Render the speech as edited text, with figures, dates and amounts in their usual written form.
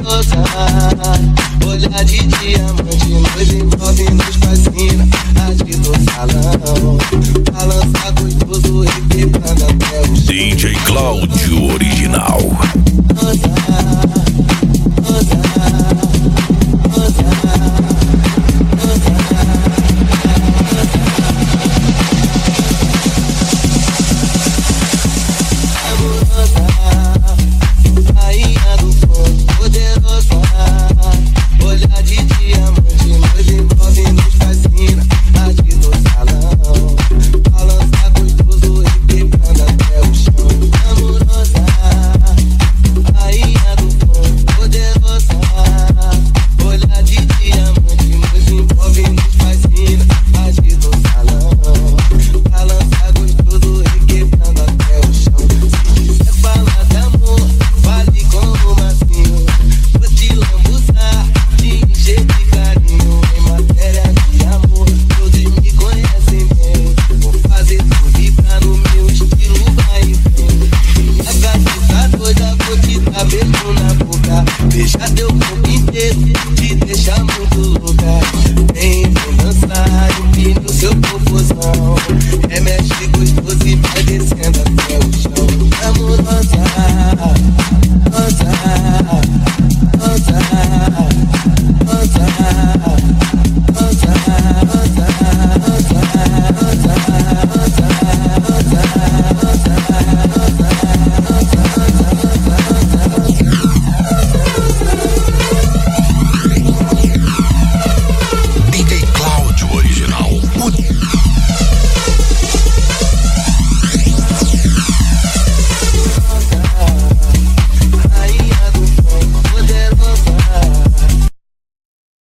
poderosa, olhar de diamante, nos envolve, nos fascina. Aqui do salão, balança gostoso e quebrando até o chão. DJ Cláudio Original. Rainha do funk, poderosa, olhar de diamante, nos envolve, nos fascina. Aqui do salão, balança gostoso e quebrando até o chão. Amorosa, rainha do funk, poderosa, olhar de diamante, nos envolve, nos fascina. Aqui do salão, balança gostoso e quebrando até o chão. Se quiser falar de amor, fale com o macio. Vou te lambuzar, te encher de carinho. Em matéria de amor, todos me conhecem bem. Vou fazer tu vibrar no meu estilo, vai e vem. Minha gatita doida, vou te dar beijo na boca. Beijar teu corpo inteiro,